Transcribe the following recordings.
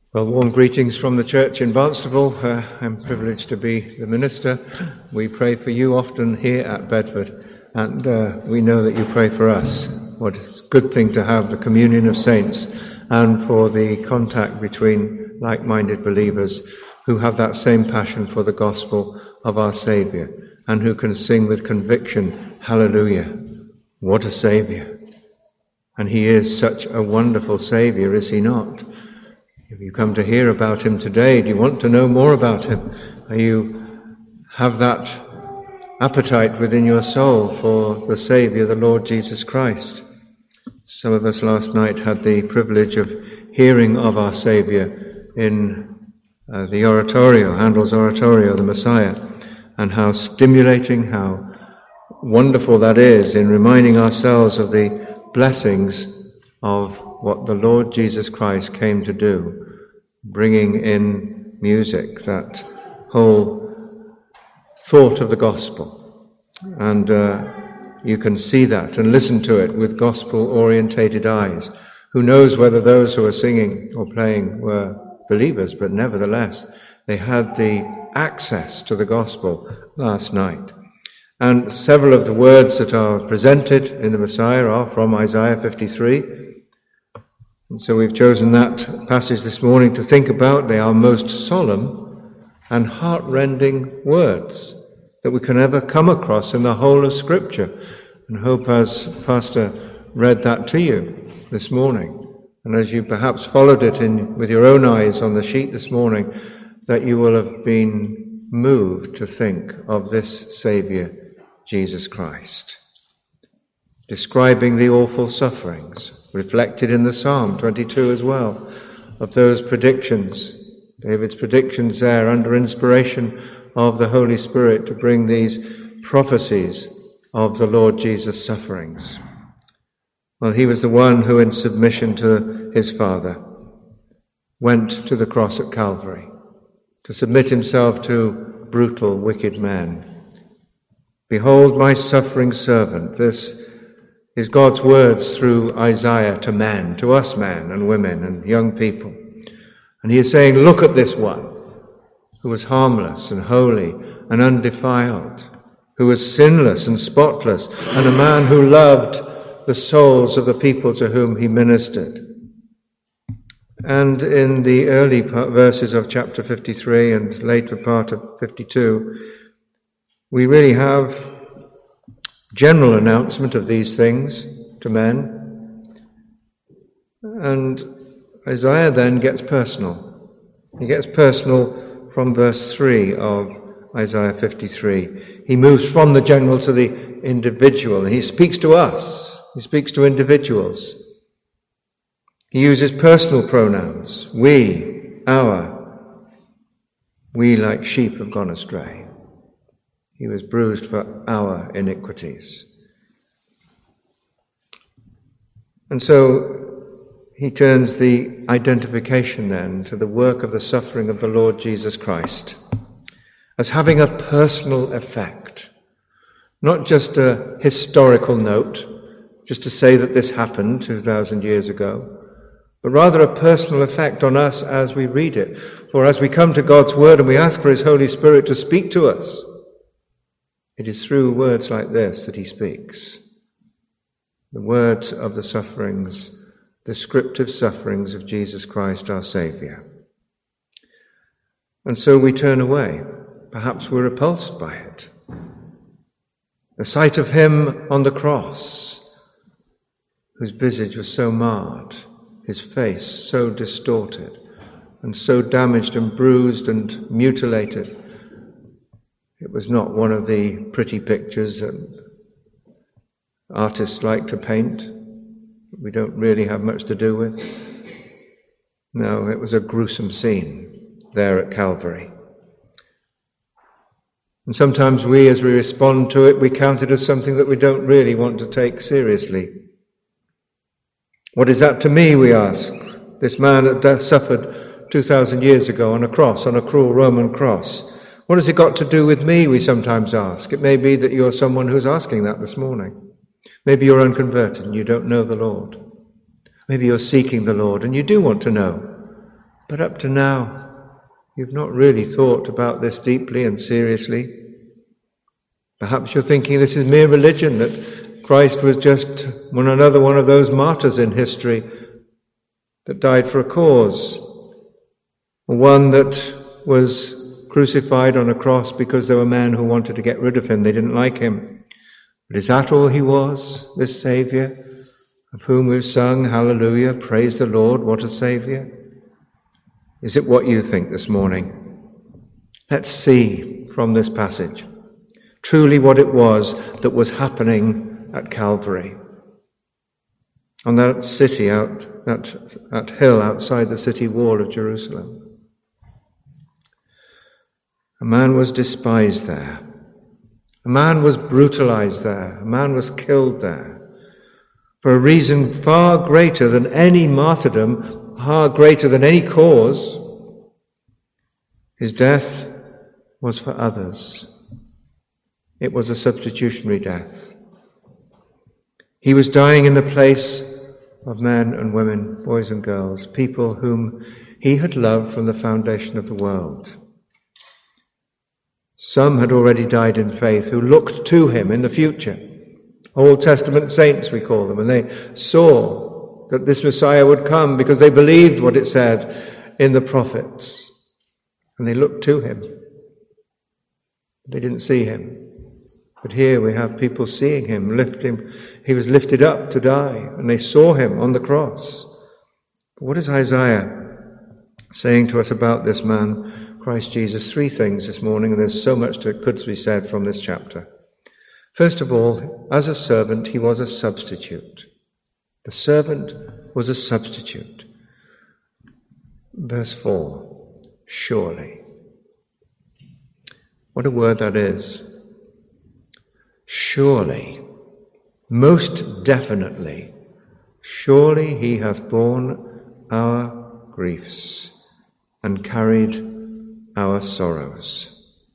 Well, warm greetings from the church in Barnstaple. I'm privileged to be the minister. We pray for you often here at Bedford, and we know that you pray for us. What a good thing to have the communion of saints and for the contact between like-minded believers who have that same passion for the gospel of our Saviour and who can sing with conviction, hallelujah, what a Saviour. And he is such a wonderful Saviour, is he not? If you come to hear about him today, do you want to know more about him? You have that appetite within your soul for the Saviour, the Lord Jesus Christ. Some of us last night had the privilege of hearing of our Saviour in the oratorio, Handel's oratorio, the Messiah, and how stimulating, how wonderful that is in reminding ourselves of the blessings of what the Lord Jesus Christ came to do, bringing in music, that whole thought of the gospel. And you can see that and listen to it with gospel-orientated eyes. Who knows whether those who were singing or playing were believers, but nevertheless, they had the access to the gospel last night. And several of the words that are presented in the Messiah are from Isaiah 53. And so we've chosen that passage this morning to think about. They are most solemn and heart-rending words that we can ever come across in the whole of Scripture. And hope as Pastor read that to you this morning, and as you perhaps followed it with your own eyes on the sheet this morning, that you will have been moved to think of this Saviour, Jesus Christ, describing the awful sufferings reflected in the Psalm 22 as well, of those predictions, David's predictions there under inspiration of the Holy Spirit to bring these prophecies of the Lord Jesus' sufferings. Well, he was the one who, in submission to his Father, went to the cross at Calvary to submit himself to brutal, wicked men. Behold my suffering servant. This is God's words through Isaiah to men, to us men and women and young people. And he is saying, look at this one who was harmless and holy and undefiled, who was sinless and spotless, and a man who loved the souls of the people to whom he ministered. And in the early verses of chapter 53 and later part of 52, we really have general announcement of these things to men. And Isaiah then gets personal. He gets personal from verse 3 of Isaiah 53. He moves from the general to the individual, and he speaks to us. He speaks to individuals. He uses personal pronouns. We, our. We like sheep have gone astray. He was bruised for our iniquities. And so he turns the identification then to the work of the suffering of the Lord Jesus Christ as having a personal effect, not just a historical note, just to say that this happened 2,000 years ago, but rather a personal effect on us as we read it. For as we come to God's Word and we ask for His Holy Spirit to speak to us, it is through words like this that he speaks. The words of the sufferings, the descriptive sufferings of Jesus Christ our Saviour. And so we turn away. Perhaps we're repulsed by it. The sight of him on the cross, whose visage was so marred, his face so distorted, and so damaged and bruised and mutilated. It was not one of the pretty pictures that artists like to paint. We don't really have much to do with. No, it was a gruesome scene there at Calvary. And sometimes we, as we respond to it, we count it as something that we don't really want to take seriously. What is that to me, we ask? This man that suffered 2,000 years ago on a cross, on a cruel Roman cross. What has it got to do with me, we sometimes ask. It may be that you're someone who's asking that this morning. Maybe you're unconverted and you don't know the Lord. Maybe you're seeking the Lord and you do want to know. But up to now, you've not really thought about this deeply and seriously. Perhaps you're thinking this is mere religion, that Christ was just another one of those martyrs in history that died for a cause, one that was crucified on a cross because there were men who wanted to get rid of him. They didn't like him. But is that all he was, this Saviour, of whom we've sung, hallelujah, praise the Lord, what a Saviour? Is it what you think this morning? Let's see from this passage truly what it was that was happening at Calvary. On that city, that hill outside the city wall of Jerusalem. A man was despised there. A man was brutalized there. A man was killed there for a reason far greater than any martyrdom, far greater than any cause. His death was for others. It was a substitutionary death. He was dying in the place of men and women, boys and girls, people whom he had loved from the foundation of the world. Some had already died in faith who looked to him in the future. Old Testament saints, we call them, and they saw that this Messiah would come because they believed what it said in the prophets. And they looked to him. They didn't see him. But here we have people seeing him, lift him. He was lifted up to die, and they saw him on the cross. But what is Isaiah saying to us about this man, Christ Jesus? 3 things this morning, and there's so much that could be said from this chapter. First of all, as a servant, he was a substitute. The servant was a substitute. Verse 4, surely. What a word that is. Surely, most definitely, surely he hath borne our griefs and carried our sorrows.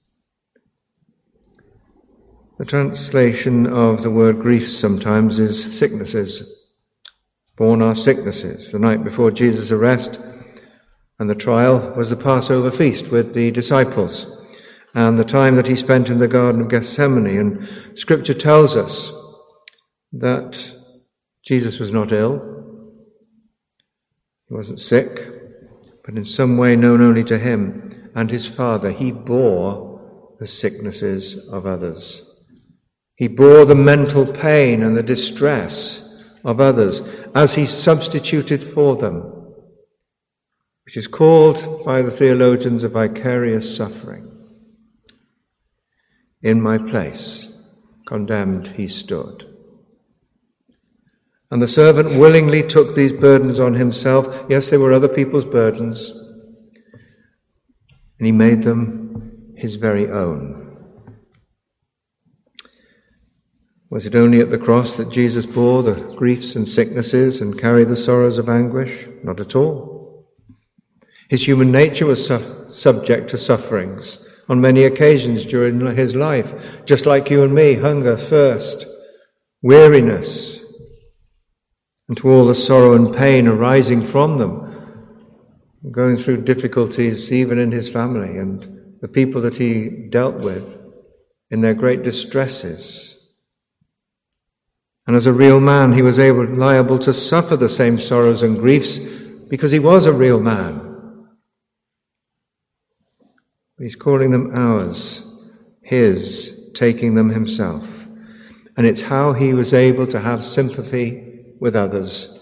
The translation of the word griefs sometimes is sicknesses. Borne our sicknesses. The night before Jesus' arrest and the trial was the Passover feast with the disciples, and the time that he spent in the Garden of Gethsemane. And Scripture tells us that Jesus was not ill. He wasn't sick, but in some way known only to him and his Father, he bore the sicknesses of others. He bore the mental pain and the distress of others as he substituted for them, which is called by the theologians a vicarious suffering. In my place, condemned he stood. And the servant willingly took these burdens on himself. Yes, they were other people's burdens. And he made them his very own. Was it only at the cross that Jesus bore the griefs and sicknesses and carried the sorrows of anguish? Not at all. His human nature was subject to sufferings on many occasions during his life, just like you and me, hunger, thirst, weariness, and to all the sorrow and pain arising from them, going through difficulties even in his family and the people that he dealt with in their great distresses. And as a real man, he was liable to suffer the same sorrows and griefs because he was a real man. He's calling them ours, his, taking them himself. And it's how he was able to have sympathy with others.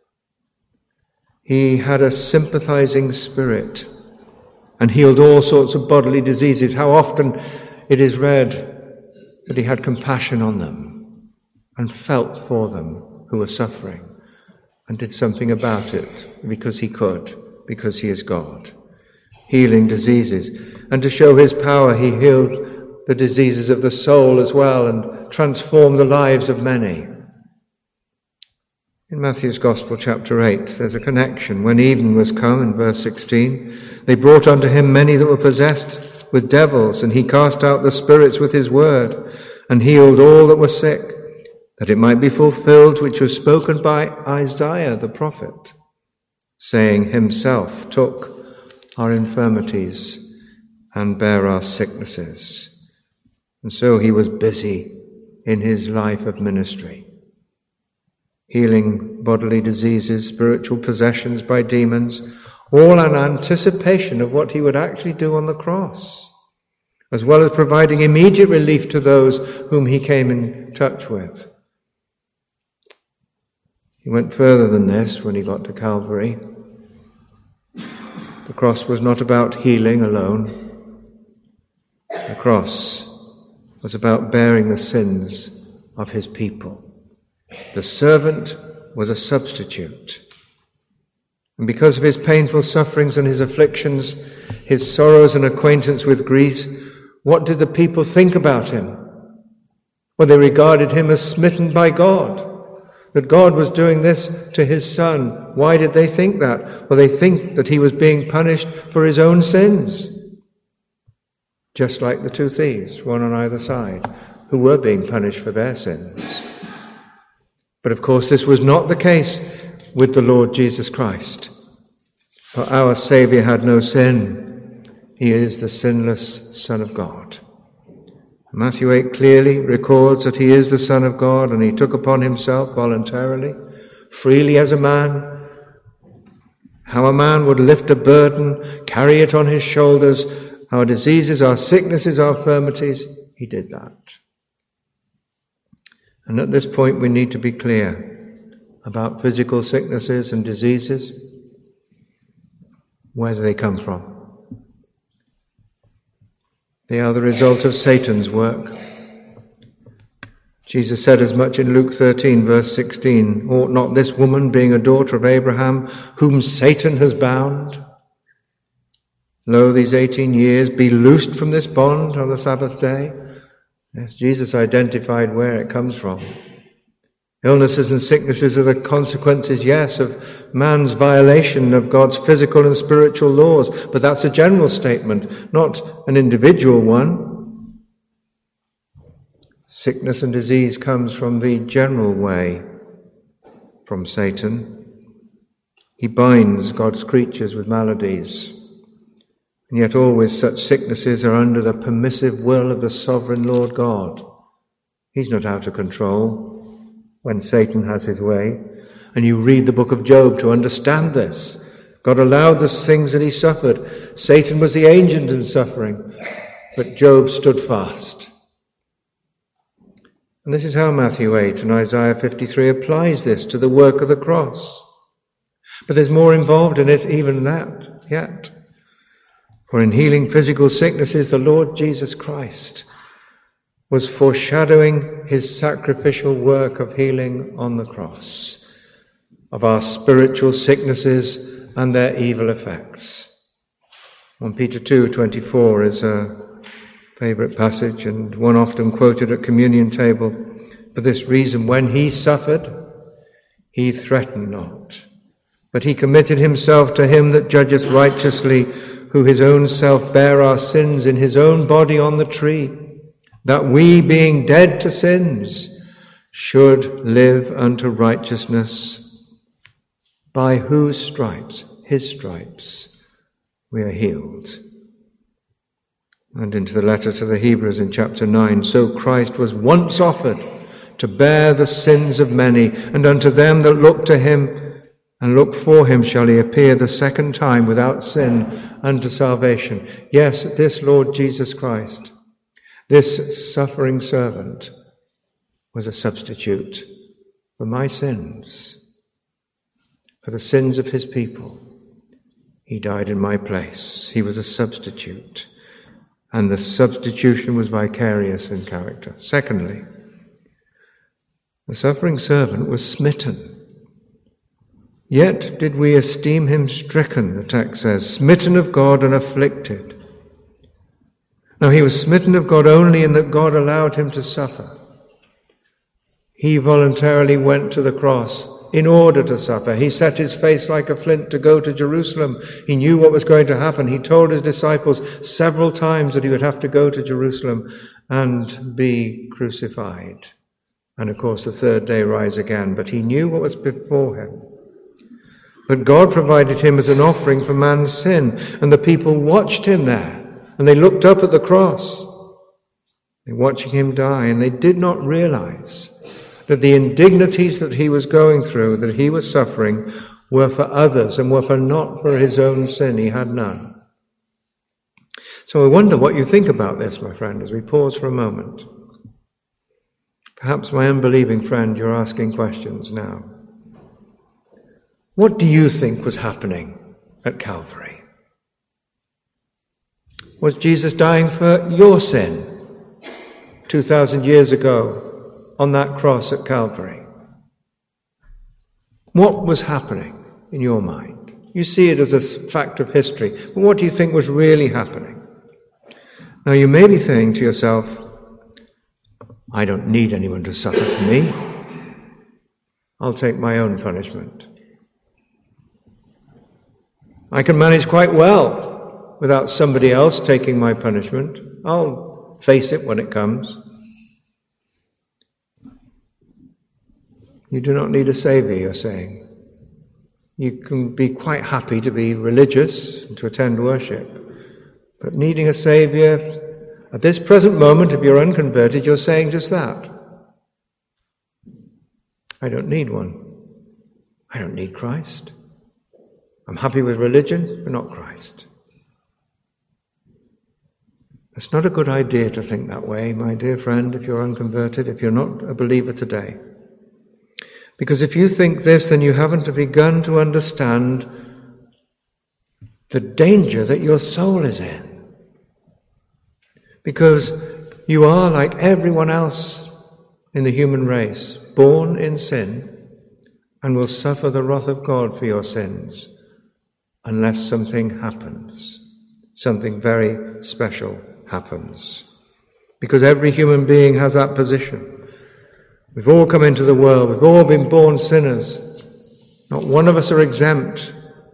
He had a sympathizing spirit and healed all sorts of bodily diseases. How often it is read that he had compassion on them and felt for them who were suffering and did something about it because he could, because he is God. Healing diseases. And to show his power, he healed the diseases of the soul as well and transformed the lives of many. In Matthew's Gospel, chapter 8, there's a connection. When evening was come, in verse 16, they brought unto him many that were possessed with devils, and he cast out the spirits with his word, and healed all that were sick, that it might be fulfilled which was spoken by Isaiah the prophet, saying himself took our infirmities and bare our sicknesses. And so he was busy in his life of ministry, healing bodily diseases, spiritual possessions by demons, all in anticipation of what he would actually do on the cross, as well as providing immediate relief to those whom he came in touch with. He went further than this when he got to Calvary. The cross was not about healing alone. The cross was about bearing the sins of his people. The servant was a substitute. And because of his painful sufferings and his afflictions, his sorrows and acquaintance with grief, what did the people think about him? Well, they regarded him as smitten by God, that God was doing this to his son. Why did they think that? Well, they think that he was being punished for his own sins, just like the two thieves, one on either side, who were being punished for their sins. But of course, this was not the case with the Lord Jesus Christ. For our Saviour had no sin. He is the sinless Son of God. Matthew 8 clearly records that he is the Son of God, and he took upon himself voluntarily, freely as a man, how a man would lift a burden, carry it on his shoulders, our diseases, our sicknesses, our infirmities. He did that. And at this point we need to be clear about physical sicknesses and diseases. Where do they come from? They are the result of Satan's work. Jesus said as much in Luke 13, verse 16, ought not this woman, being a daughter of Abraham, whom Satan has bound, lo, these 18 years, be loosed from this bond on the Sabbath day? Yes, Jesus identified where it comes from. Illnesses and sicknesses are the consequences, yes, of man's violation of God's physical and spiritual laws, but that's a general statement, not an individual one. Sickness and disease comes from the general way, from Satan. He binds God's creatures with maladies, and yet always such sicknesses are under the permissive will of the sovereign Lord God. He's not out of control when Satan has his way. And you read the book of Job to understand this. God allowed the things that he suffered. Satan was the agent in suffering, but Job stood fast. And this is how Matthew 8 and Isaiah 53 applies this to the work of the cross. But there's more involved in it even that yet. For in healing physical sicknesses, the Lord Jesus Christ was foreshadowing his sacrificial work of healing on the cross, of our spiritual sicknesses and their evil effects. 1 Peter 2:24 is a favourite passage and one often quoted at communion table. For this reason, when he suffered, he threatened not, but he committed himself to him that judgeth righteously, who his own self bare our sins in his own body on the tree, that we, being dead to sins, should live unto righteousness, by whose stripes, his stripes, we are healed. And into the letter to the Hebrews in chapter 9, so Christ was once offered to bear the sins of many, and unto them that look to him and look for him shall he appear the second time without sin unto salvation. Yes, this Lord Jesus Christ, this suffering servant, was a substitute for my sins, for the sins of his people. He died in my place. He was a substitute. And the substitution was vicarious in character. Secondly, the suffering servant was smitten. Yet did we esteem him stricken, the text says, smitten of God and afflicted. Now he was smitten of God only in that God allowed him to suffer. He voluntarily went to the cross in order to suffer. He set his face like a flint to go to Jerusalem. He knew what was going to happen. He told his disciples several times that he would have to go to Jerusalem and be crucified. And of course the third day rise again. But he knew what was before him. But God provided him as an offering for man's sin, and the people watched him there, and they looked up at the cross. They were watching him die, and they did not realize that the indignities that he was going through, that he was suffering, were for others and were not for his own sin. He had none. So I wonder what you think about this, my friend, as we pause for a moment. Perhaps, my unbelieving friend, you're asking questions now. What do you think was happening at Calvary? Was Jesus dying for your sin 2,000 years ago on that cross at Calvary? What was happening in your mind? You see it as a fact of history, but what do you think was really happening? Now, you may be saying to yourself, I don't need anyone to suffer for me. I'll take my own punishment. I can manage quite well without somebody else taking my punishment. I'll face it when it comes. You do not need a saviour, you're saying. You can be quite happy to be religious and to attend worship. But needing a saviour, at this present moment, if you're unconverted, you're saying just that. I don't need one. I don't need Christ. I'm happy with religion, but not Christ. It's not a good idea to think that way, my dear friend, if you're unconverted, if you're not a believer today. Because if you think this, then you haven't begun to understand the danger that your soul is in. Because you are, like everyone else in the human race, born in sin and will suffer the wrath of God for your sins unless something happens, something very special happens. Because every human being has that position. We've all come into the world, we've all been born sinners. Not one of us are exempt.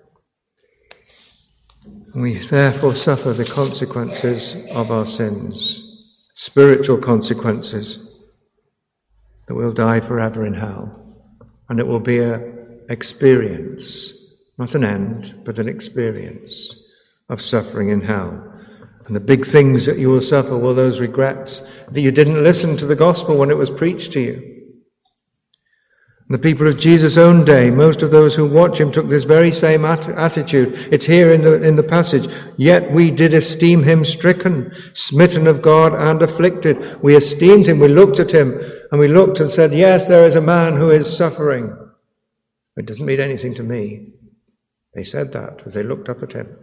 And we therefore suffer the consequences of our sins, spiritual consequences, that we'll die forever in hell. And it will be an experience, not an end, but an experience of suffering in hell. And the big things that you will suffer were those regrets that you didn't listen to the gospel when it was preached to you. The people of Jesus' own day, most of those who watch him took this very same attitude. It's here in the passage. Yet we did esteem him stricken, smitten of God, and afflicted. We esteemed him, we looked at him, and we looked and said, yes, there is a man who is suffering. It doesn't mean anything to me. They said that as they looked up at him.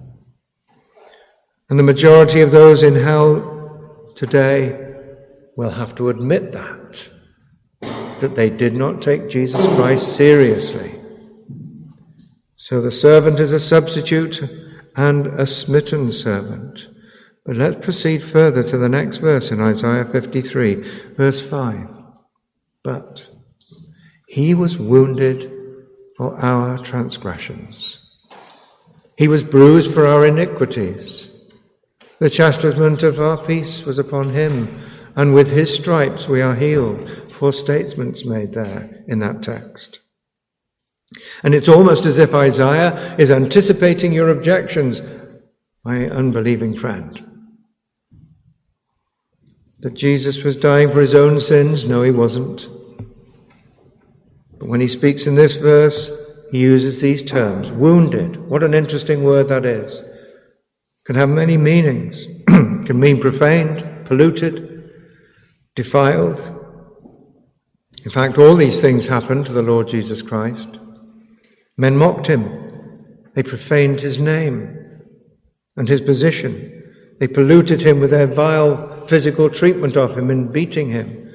And the majority of those in hell today will have to admit that they did not take Jesus Christ seriously. So the servant is a substitute and a smitten servant. But let's proceed further to the next verse in Isaiah 53, verse 5. But he was wounded for our transgressions. He was bruised for our iniquities. The chastisement of our peace was upon him, and with his stripes we are healed. 4 statements made there in that text. And it's almost as if Isaiah is anticipating your objections, my unbelieving friend. That Jesus was dying for his own sins? No, he wasn't. But when he speaks in this verse, he uses these terms. Wounded. What an interesting word that is. Can have many meanings. Can mean profaned, polluted, defiled. In fact, all these things happened to the Lord Jesus Christ. Men mocked him. They profaned his name and his position. They polluted him with their vile physical treatment of him and beating him.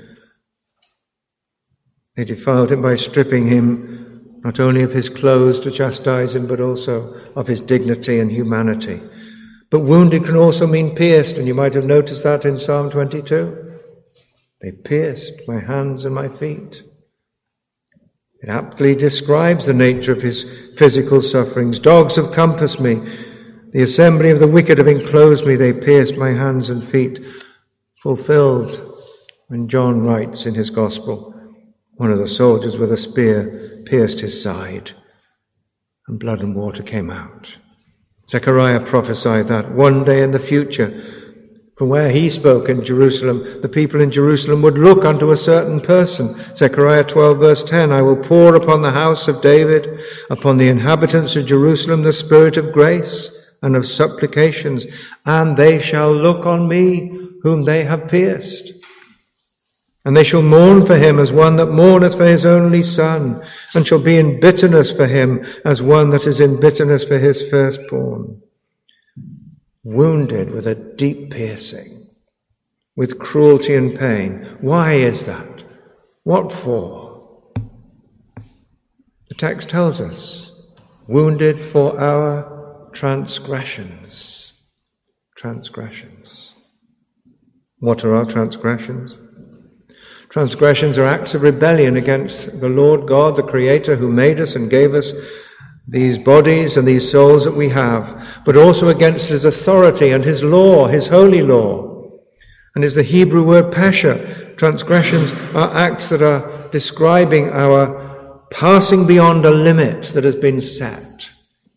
They defiled him by stripping him not only of his clothes to chastise him, but also of his dignity and humanity. But wounded can also mean pierced, and you might have noticed that in Psalm 22. They pierced my hands and my feet. It aptly describes the nature of his physical sufferings. Dogs have compassed me. The assembly of the wicked have enclosed me. They pierced my hands and feet. Fulfilled when John writes in his gospel, one of the soldiers with a spear pierced his side. and blood and water came out. Zechariah prophesied that one day in the future, from where he spoke in Jerusalem, the people in Jerusalem would look unto a certain person. Zechariah 12 verse 10, I will pour upon the house of David, upon the inhabitants of Jerusalem, the spirit of grace and of supplications, and they shall look on me whom they have pierced. And they shall mourn for him as one that mourneth for his only son, and shall be in bitterness for him as one that is in bitterness for his firstborn. Wounded with a deep piercing, with cruelty and pain. Why is that? What for? The text tells us, wounded for our transgressions. Transgressions. What are our transgressions? Transgressions are acts of rebellion against the Lord God, the Creator, who made us and gave us these bodies and these souls that we have, but also against his authority and his law, his holy law. And is the Hebrew word pesha. Transgressions are acts that are describing our passing beyond a limit that has been set.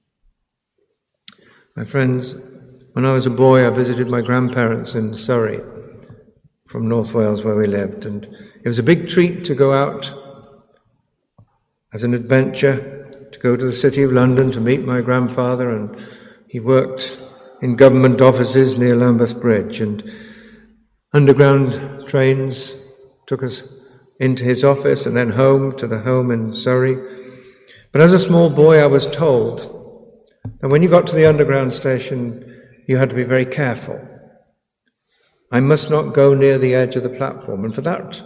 My friends, when I was a boy, I visited my grandparents in Surrey, from North Wales where we lived, and it was a big treat to go out as an adventure, to go to the City of London to meet my grandfather, and he worked in government offices near Lambeth Bridge, and underground trains took us into his office and then home to the home in Surrey. But as a small boy, I was told that when you got to the underground station, you had to be very careful. I must not go near the edge of the platform, and for that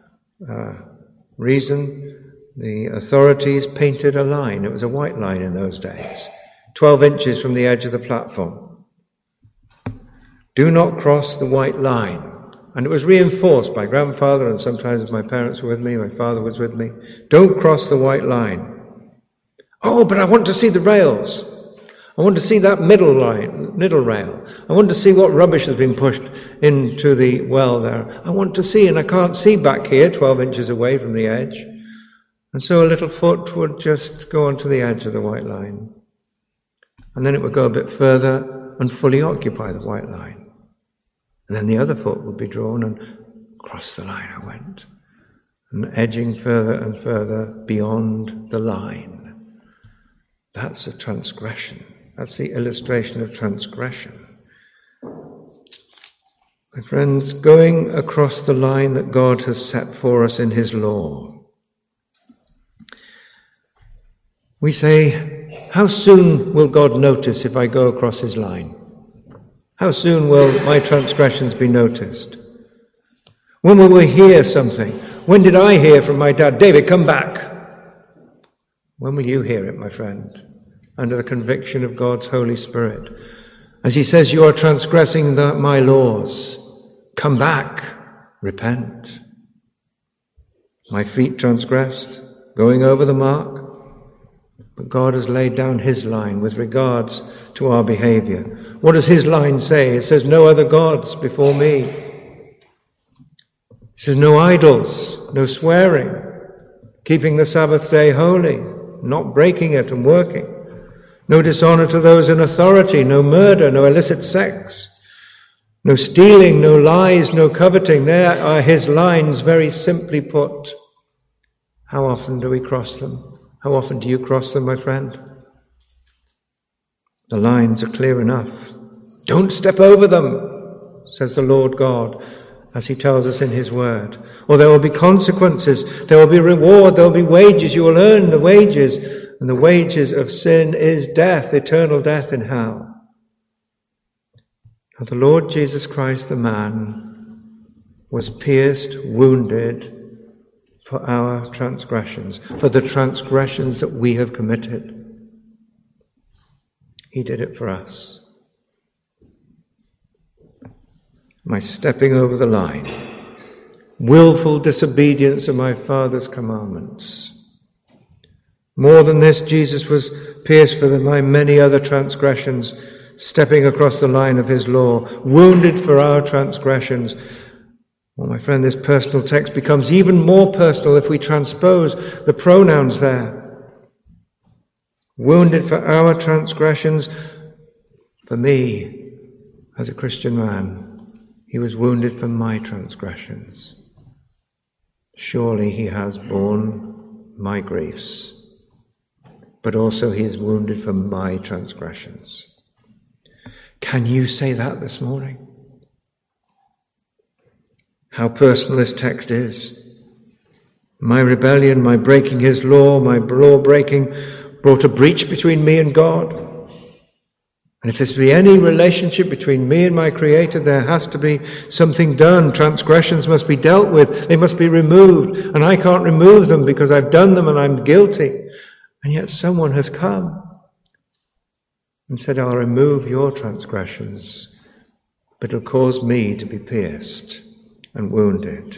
reason, the authorities painted a line. It was a white line in those days, 12 inches from the edge of the platform. Do not cross the white line. And it was reinforced by grandfather, and sometimes my parents were with me, my father was with me. Don't cross the white line. Oh, but I want to see the rails. I want to see that middle rail. I want to see what rubbish has been pushed into the well there. I want to see, and I can't see back here, 12 inches away from the edge. And so a little foot would just go onto the edge of the white line. And then it would go a bit further and fully occupy the white line. And then the other foot would be drawn, and across the line I went. And edging further and further beyond the line. That's a transgression. That's the illustration of transgression. My friends, going across the line that God has set for us in his law. We say, how soon will God notice if I go across his line? How soon will my transgressions be noticed? When will we hear something? When did I hear from my dad, David, come back? When will you hear it, my friend? Under the conviction of God's Holy Spirit. As he says, you are transgressing my laws. Come back, repent. My feet transgressed, going over the mark. But God has laid down his line with regards to our behavior. What does his line say? It says, no other gods before me. It says, no idols, no swearing, keeping the Sabbath day holy, not breaking it and working. No dishonor to those in authority, no murder, no illicit sex, no stealing, no lies, no coveting. There are his lines, very simply put. How often do we cross them? How often do you cross them, my friend? The lines are clear enough. Don't step over them, says the Lord God, as he tells us in his word. Or there will be consequences, there will be reward, there will be wages, you will earn the wages. And the wages of sin is death, eternal death in hell. Now the Lord Jesus Christ, the man, was pierced, wounded for our transgressions, for the transgressions that we have committed. He did it for us. My stepping over the line, willful disobedience of my Father's commandments. More than this, Jesus was pierced for my many other transgressions, stepping across the line of his law, wounded for our transgressions. Well, my friend, this personal text becomes even more personal if we transpose the pronouns there. wounded for our transgressions. For me, as a Christian man, he was wounded for my transgressions. Surely he has borne my griefs, but also he is wounded for my transgressions. Can you say that this morning? How personal this text is. My rebellion, my breaking his law, my law breaking brought a breach between me and God. And if there's to be any relationship between me and my Creator, there has to be something done. Transgressions must be dealt with. They must be removed. And I can't remove them because I've done them and I'm guilty. And yet someone has come and said, I'll remove your transgressions, but it'll cause me to be pierced and wounded.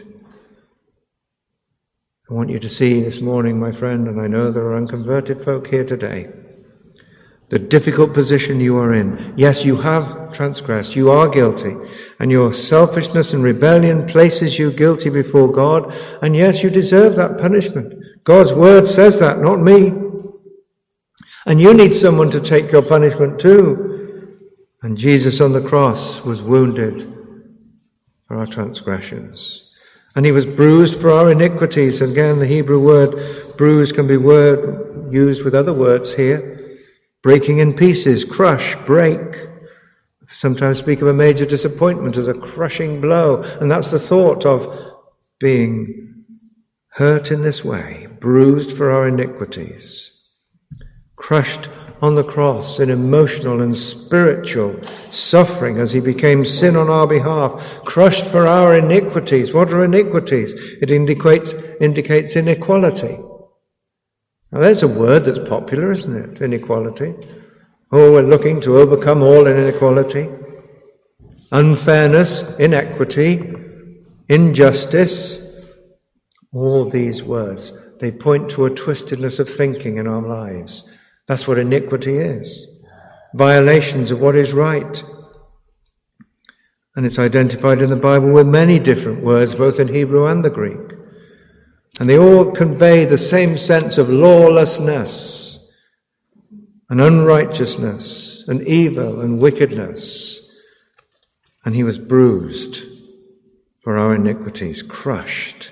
I want you to see this morning, my friend, and I know there are unconverted folk here today, the difficult position you are in. Yes, you have transgressed, you are guilty, and your selfishness and rebellion places you guilty before God, and yes, you deserve that punishment. God's word says that, not me. And you need someone to take your punishment too. And Jesus on the cross was wounded for our transgressions. And he was bruised for our iniquities. Again, the Hebrew word bruise can be used with other words here. Breaking in pieces, crush, break. Sometimes speak of a major disappointment as a crushing blow. And that's the thought of being hurt in this way, bruised for our iniquities. Crushed on the cross in emotional and spiritual suffering as he became sin on our behalf, crushed for our iniquities. What are iniquities? It indicates inequality. Now there's a word that's popular, isn't it? Inequality. Oh, we're looking to overcome all inequality. Unfairness, inequity, injustice. All these words, they point to a twistedness of thinking in our lives. That's what iniquity is. Violations of what is right. And it's identified in the Bible with many different words, both in Hebrew and the Greek. And they all convey the same sense of lawlessness and unrighteousness and evil and wickedness. And he was bruised for our iniquities, crushed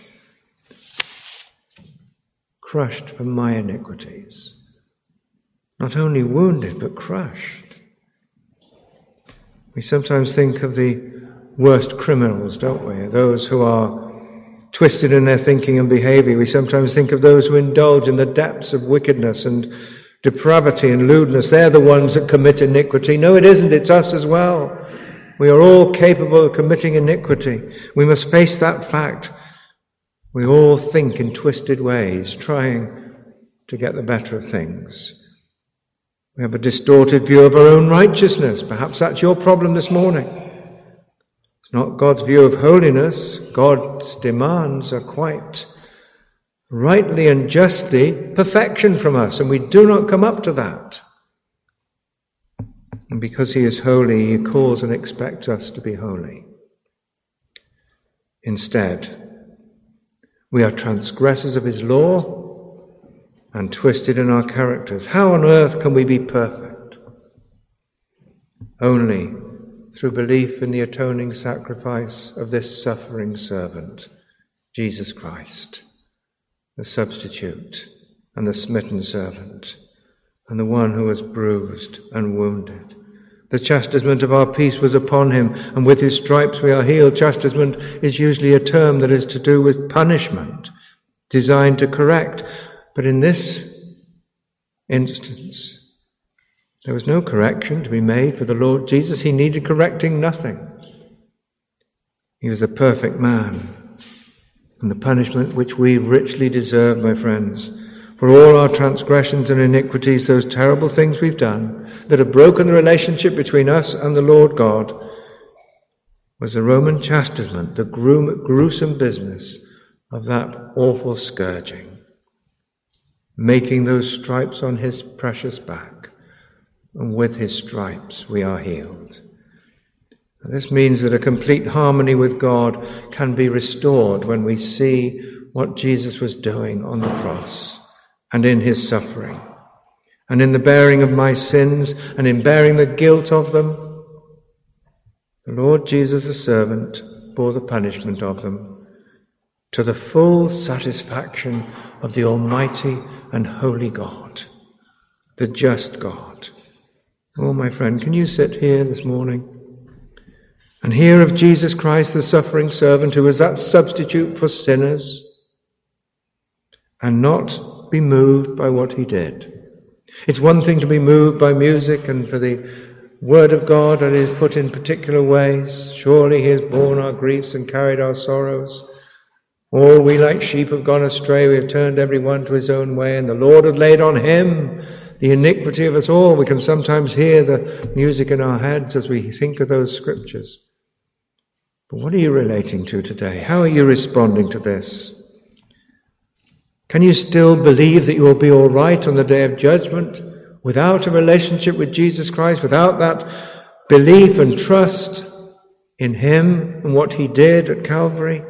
for my iniquities. Not only wounded, but crushed. We sometimes think of the worst criminals, don't we? Those who are twisted in their thinking and behavior. We sometimes think of those who indulge in the depths of wickedness and depravity and lewdness. They're the ones that commit iniquity. No, it isn't. It's us as well. We are all capable of committing iniquity. We must face that fact. We all think in twisted ways, trying to get the better of things. We have a distorted view of our own righteousness. Perhaps that's your problem this morning. It's not God's view of holiness. God's demands are quite rightly and justly perfection from us, and we do not come up to that. And because he is holy, he calls and expects us to be holy. Instead, we are transgressors of his law and twisted in our characters. How on earth can we be perfect? Only through belief in the atoning sacrifice of this suffering servant, Jesus Christ, the substitute and the smitten servant, and the one who was bruised and wounded. The chastisement of our peace was upon him, and with his stripes we are healed. Chastisement is usually a term that is to do with punishment, designed to correct. But in this instance, there was no correction to be made for the Lord Jesus. He needed correcting nothing. He was a perfect man. And the punishment which we richly deserve, my friends, for all our transgressions and iniquities, those terrible things we've done that have broken the relationship between us and the Lord God, was the Roman chastisement, the gruesome business of that awful scourging, making those stripes on his precious back, and with his stripes we are healed. And this means that a complete harmony with God can be restored when we see what Jesus was doing on the cross and in his suffering. and in the bearing of my sins, and in bearing the guilt of them, the Lord Jesus, the servant, bore the punishment of them, to the full satisfaction of the Almighty and Holy God, the just God. Oh, my friend, can you sit here this morning and hear of Jesus Christ, the suffering servant, who was that substitute for sinners, and not be moved by what he did? It's one thing to be moved by music and for the word of God that is put in particular ways. Surely he has borne our griefs and carried our sorrows. All we like sheep have gone astray. We have turned every one to his own way, and the Lord had laid on him the iniquity of us all. We can sometimes hear the music in our heads as we think of those scriptures. But what are you relating to today? How are you responding to this? Can you still believe that you will be all right on the day of judgment without a relationship with Jesus Christ, without that belief and trust in him and what he did at Calvary?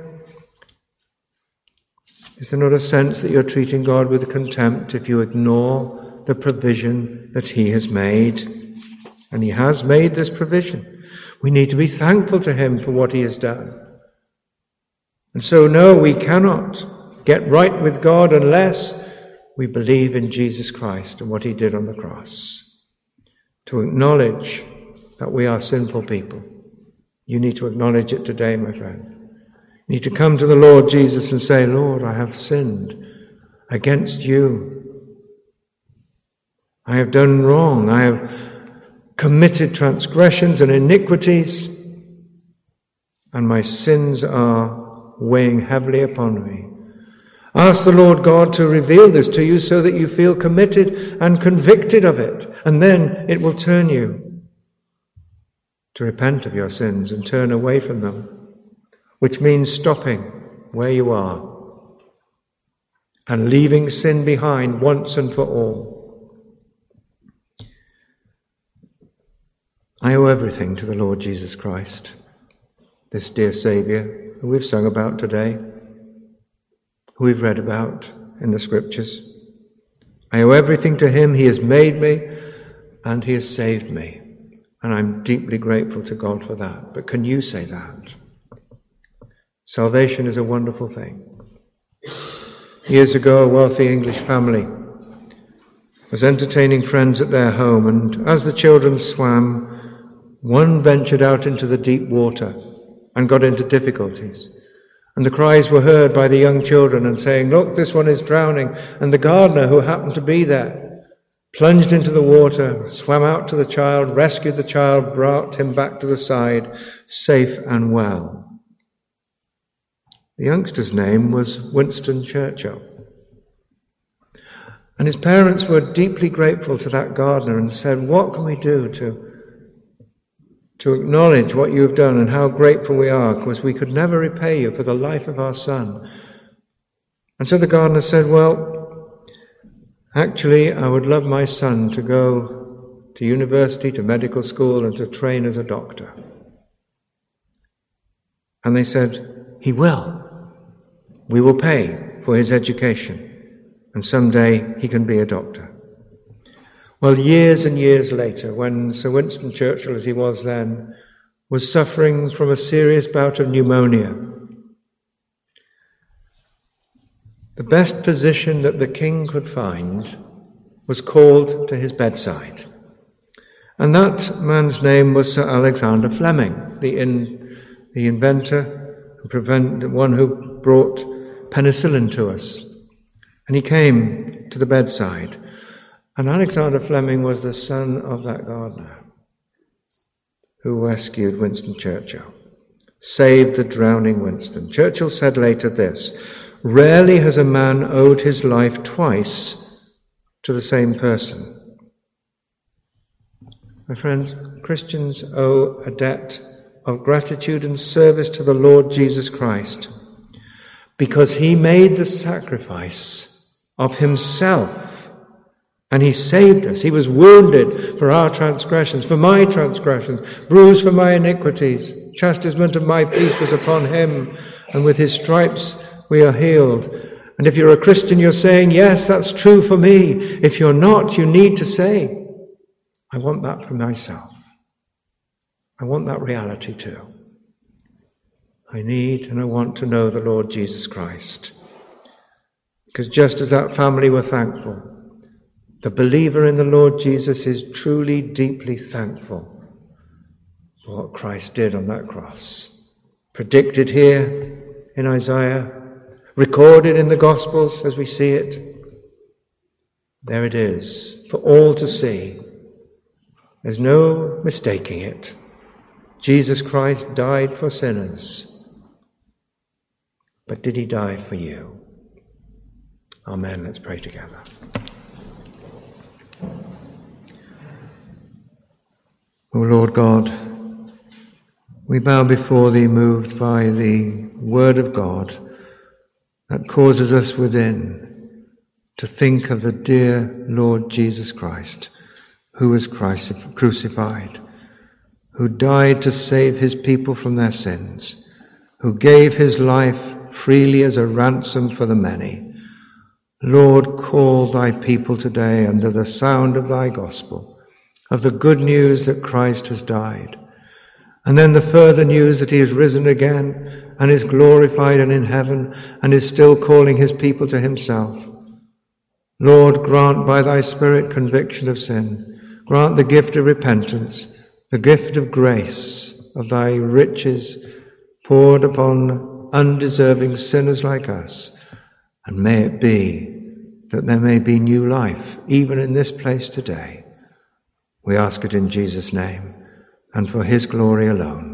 Is there not a sense that you're treating God with contempt if you ignore the provision that he has made? And he has made this provision. We need to be thankful to him for what he has done. And so, no, we cannot get right with God unless we believe in Jesus Christ and what he did on the cross. To acknowledge that we are sinful people. You need to acknowledge it today, my friend. You need to come to the Lord Jesus and say, Lord, I have sinned against you. I have done wrong. I have committed transgressions and iniquities, and my sins are weighing heavily upon me. Ask the Lord God to reveal this to you so that you feel committed and convicted of it, and then it will turn you to repent of your sins and turn away from them, which means stopping where you are and leaving sin behind once and for all. I owe everything to the Lord Jesus Christ, this dear Saviour who we've sung about today, who we've read about in the Scriptures. I owe everything to him. He has made me and he has saved me. And I'm deeply grateful to God for that. But can you say that? Salvation is a wonderful thing. Years ago, a wealthy English family was entertaining friends at their home, and as the children swam, one ventured out into the deep water and got into difficulties. And the cries were heard by the young children and saying, look, this one is drowning. And the gardener, who happened to be there, plunged into the water, swam out to the child, rescued the child, brought him back to the side, safe and well. The youngster's name was Winston Churchill. And his parents were deeply grateful to that gardener and said, what can we do to acknowledge what you have done and how grateful we are, because we could never repay you for the life of our son. And so the gardener said, well, actually, I would love my son to go to university, to medical school, and to train as a doctor. And they said, he will. We will pay for his education, and someday he can be a doctor. Well, years and years later, when Sir Winston Churchill, as he was then, was suffering from a serious bout of pneumonia, the best physician that the king could find was called to his bedside. And that man's name was Sir Alexander Fleming, the inventor, the one who brought penicillin to us. And he came to the bedside. And Alexander Fleming was the son of that gardener who rescued Winston Churchill, saved the drowning Winston. Churchill said later this, rarely has a man owed his life twice to the same person. My friends, Christians owe a debt of gratitude and service to the Lord Jesus Christ because he made the sacrifice of himself. And he saved us. He was wounded for our transgressions, for my transgressions, bruised for my iniquities. Chastisement of my peace was upon him, and with his stripes we are healed. And if you're a Christian, you're saying, yes, that's true for me. If you're not, you need to say, I want that for myself. I want that reality too. I need and I want to know the Lord Jesus Christ. Because just as that family were thankful, the believer in the Lord Jesus is truly, deeply thankful for what Christ did on that cross. Predicted here in Isaiah, recorded in the Gospels as we see it. There it is for all to see. There's no mistaking it. Jesus Christ died for sinners. But did he die for you? Amen. Let's pray together. O Lord God, we bow before thee, moved by the word of God that causes us within to think of the dear Lord Jesus Christ, who was crucified, who died to save his people from their sins, who gave his life freely as a ransom for the many. Lord, call thy people today under the sound of thy gospel, of the good news that Christ has died, and then the further news that he is risen again and is glorified and in heaven and is still calling his people to himself. Lord, grant by thy Spirit conviction of sin. Grant the gift of repentance, the gift of grace, of thy riches poured upon undeserving sinners like us. And may it be that there may be new life, even in this place today. We ask it in Jesus' name, and for his glory alone.